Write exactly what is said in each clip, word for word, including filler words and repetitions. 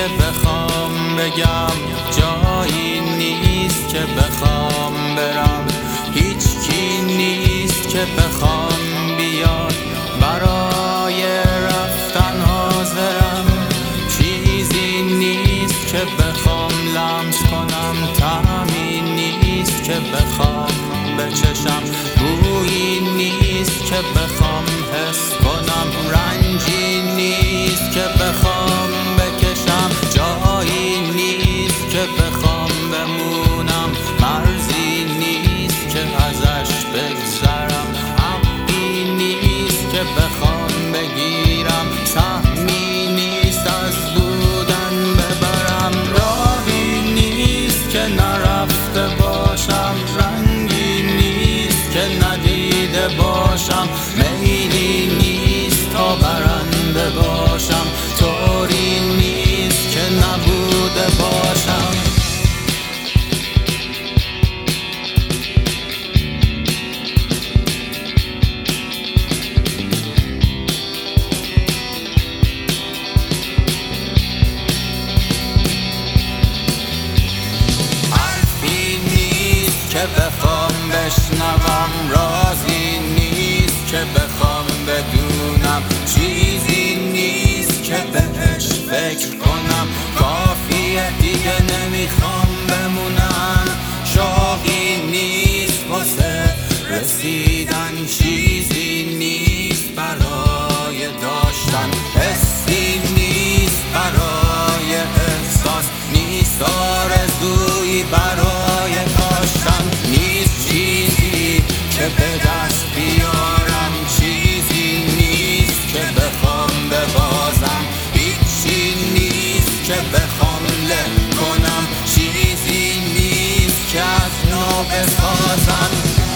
که بخوام بگم، جایی نیست که بخوام برم، هیچ کی نیست که بخوام بیاد برای رفتن حاضرم. چیزی نیست که بخوام لمس کنم، طعمی نیست که بخوام بچشم، بویی نیست که بخوام حس کنم، رنجی نیست که بخوام بکشم، جایی نیست که بخوام بمونم، مرزی نیست که ازش بگذرم، حقی نیست که بخوام بگیرم، سهمی نیست از بودن ببرم، راهی نیست که نرفته باشم، رنگی نیست که ندیده باشم، میلی نیست تا برنده باشم، طوری نیست که نبوده باشم. حرفی نیست که بخوام بشنوم، رازی نیست که بخوام بدونم، چیزی نیست که بهش فکر کنم، کافیه دیگه نمیخوام بمونم، شوقی نیست واسه رسیدن، چیزی نیست برای داشتن، حسی نیست برای احساس، نیست آرزویی برای داشتن، نیست چیزی که به دست بیارم، چیزی نیست که بخوام ببازم، هیچی نیست که بخوام له کنم، چیزی نیست که از نو بسازم.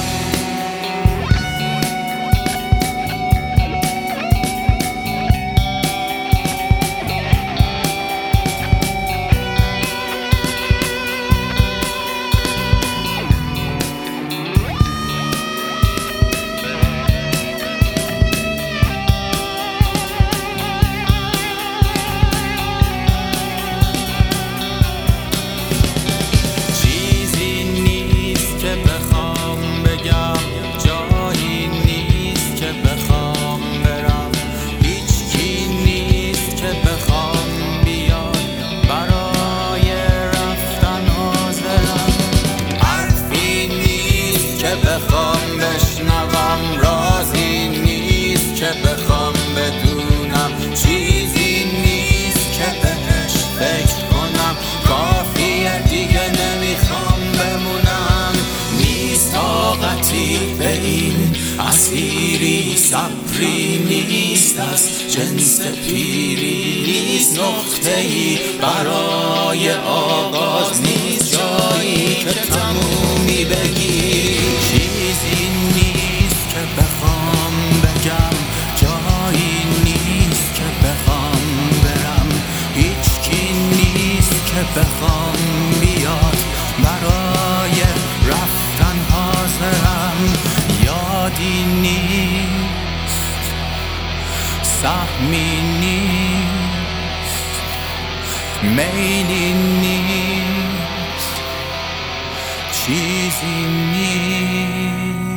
بخوام بشنوم، رازی نیست که بخوام بدونم، چیزی نیست که بهش فکر کنم، کافیه دیگه نمیخوام بمونم، نیست طاقتی به این اسیری، صبری نیست از جنس پیری، نیست نقطه‌ای برای آغاز، نیست جایی که تمومی بگی، چیزی نیست که بخوام بگم، جایی نیست که بخوام برم، هیچ کی نیست که بخوام بیاد برای رفتن حاضرم، یادی نیست، سهمی نیست، میلی نیست، چیزی نیست.